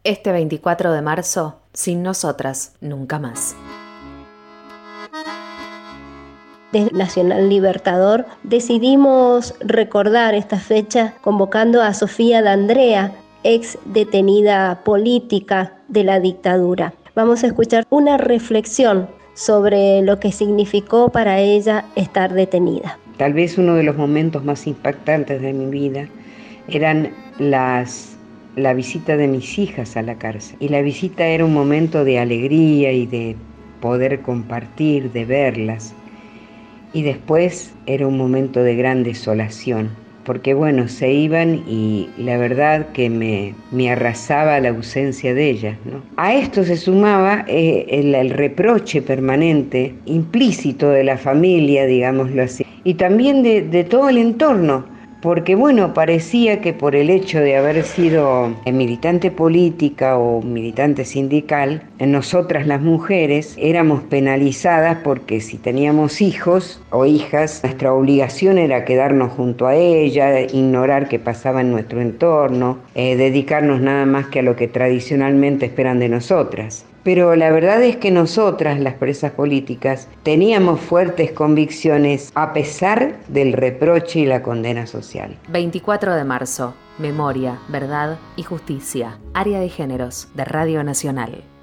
Este 24 de marzo, sin nosotras, nunca más. Desde Nacional Libertador decidimos recordar esta fecha convocando a Sofía D'Andrea, ex detenida política de la dictadura. Vamos a escuchar una reflexión sobre lo que significó para ella estar detenida. Tal vez uno de los momentos más impactantes de mi vida eran la visita de mis hijas a la cárcel. Y la visita era un momento de alegría y de poder compartir, de verlas. Y después era un momento de gran desolación, porque bueno, se iban y la verdad que me arrasaba la ausencia de ellas, ¿no? A esto se sumaba el reproche permanente, implícito de la familia, digámoslo así, y también de todo el entorno, porque bueno, parecía que por el hecho de haber sido militante política o militante sindical, nosotras las mujeres éramos penalizadas porque si teníamos hijos o hijas, nuestra obligación era quedarnos junto a ella, ignorar qué pasaba en nuestro entorno, dedicarnos nada más que a lo que tradicionalmente esperan de nosotras. Pero la verdad es que nosotras, las presas políticas, teníamos fuertes convicciones a pesar del reproche y la condena social. 24 de marzo, Memoria, Verdad y Justicia. Área de Géneros de Radio Nacional.